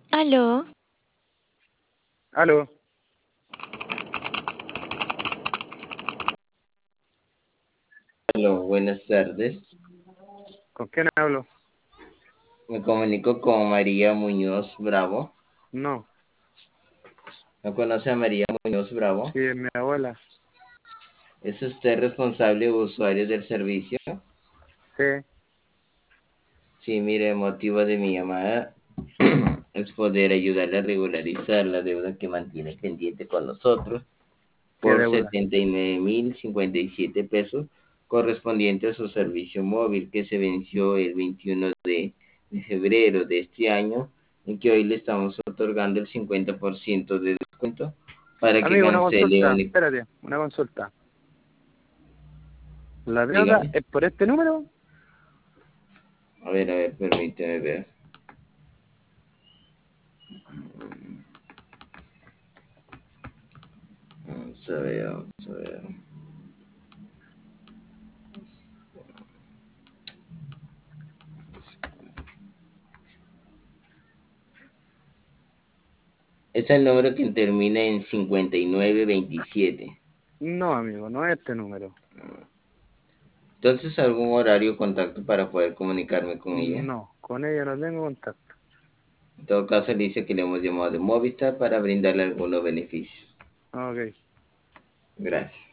Aló, Aló, Hola, buenas tardes. ¿con quién hablo? Me comunico con María Muñoz Bravo. No, ¿No conoce a María Muñoz Bravo? sí, es mi abuela. ¿Es usted responsable o usuario del servicio? Sí, Sí, mire, el motivo de mi llamada es poder ayudarle a regularizar la deuda que mantiene pendiente con nosotros qué por deuda. 79.057 pesos correspondiente a su servicio móvil que se venció el 21 de febrero de este año, en que hoy le estamos otorgando el 50% de descuento para que Amigo, una cancele consulta, un... espérate, una consulta. ¿La deuda Dígame. es por este número? A ver, permíteme ver. Vamos a ver, vamos a ver. Es el número que termina en 5927. No, amigo, no es este número. Entonces, ¿algún horario o contacto para poder comunicarme con ella? No, con ella no tengo contacto. En todo caso, le dice que le hemos llamado de Movistar para brindarle algunos beneficios. Ok. Gracias.